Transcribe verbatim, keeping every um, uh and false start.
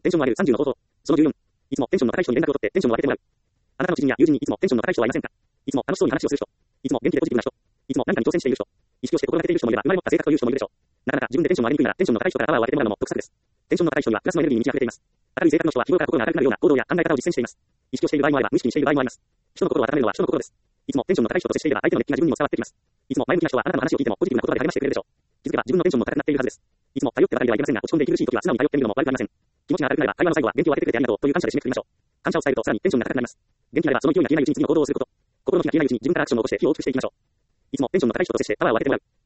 テンションの上げるさんじゅうの方法。そのじゅうよん。いつもテンションの高い人に連絡を取ってテンションを上げてもらう。あなたの知人や友人にいつもテンションの高い人はいませんか？いつも楽しそうに話をする人。いつも元気でポジティブな人。いつも何かに挑戦している人。意識をして心がけている人もいれば、生まれ持った性格という人もいるでしょう。なかなか自分でテンションを上げにくいなら、テンションの高い人からパワーを当ててもらうのも得策です。テンションの高い人にはプラスのエネルギーに満ち溢れています。明るい性格の人は日頃から心が明るくなるような行動や考え方を実践しています。意識をしている場合もあれば、無意識にしている場合もあります。人の心を温めるのは人の心です。いつもテンションの高い人と接していれば、相手の熱気が自分にも伝わってきます。いつも前向きな人はあなたの話を聞いてもポジティブな言葉で励ましてくれるでしょう。気づけば自分のテンションも高くなっているはずです。いつも頼ってばかりではいけませんが、落ち込んで息苦しい時は素直に頼ってみるのも悪くありません。気持ちが明るくなれば、会話の最後は元気を与えてくれてありがとうという感謝で締めくくりましょう。感謝を伝えるとさらにテンションが高くなります。元気なればその勢いが消えないうちに次の行動をすること。心の火が消えないうちに自分からアクションを起こして火を大きくしていきましょう。いつもテンションの高い人と接してパワーを当ててもらう。